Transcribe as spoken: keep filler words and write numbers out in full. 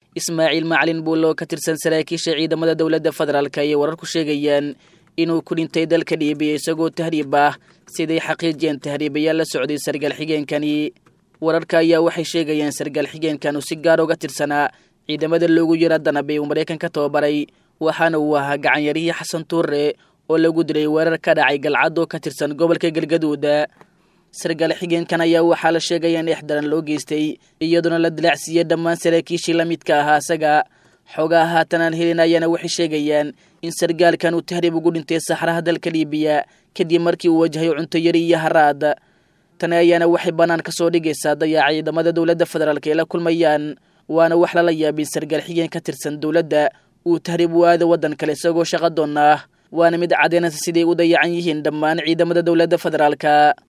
Ismaaciil Macalin Buulo ka tirsan saraakiisha ciidamada dawladda federaalka ay warar ku sheegayaan inuu ku dhintay dalka Liibiya isagoo tahriib ah siday xaqiijiyeen tahriibayaal la socday sargaal xigeenkani. Wararka ayaa waxay sheegayaan sargaal xigeenkan uu si gaar uga tirsanaa ciidamada loogu yeero Danab ee Mareykanka tababaray, waxaana uu ahaa gacan yarihii Xasan Tuure oo lagu dilay weerar ka dhacay Galcad oo ka tirsan gobolka Galgaduud. sargaal xigeenkan ayaa waxaa la sheegay in ixdaran loo geystay iyadoo la dilacsiiyay dhammaan saraakiishii la midka ahaa asaga. xogaha haatan aan helinayana waxay sheegayaan in sargaalkan uu tahriib ugu dhintay saxaraha dalka Liibiya kadib markii uu wajahay cunto yari iyo haraad. tan ayaana waxay banaan ka soo dhigaysaa dayaca ciidamada dawladda federaalka ee la kulmayaan, waana wax lala yaabin sargaal xigeen ka tirsan dawladda uu tahriib u aado waddan kale isagoo shaqo doon ah, waana mid cadeynaysa siday u dayacan yihiin dhammaan ciidamada dawladda federaalka.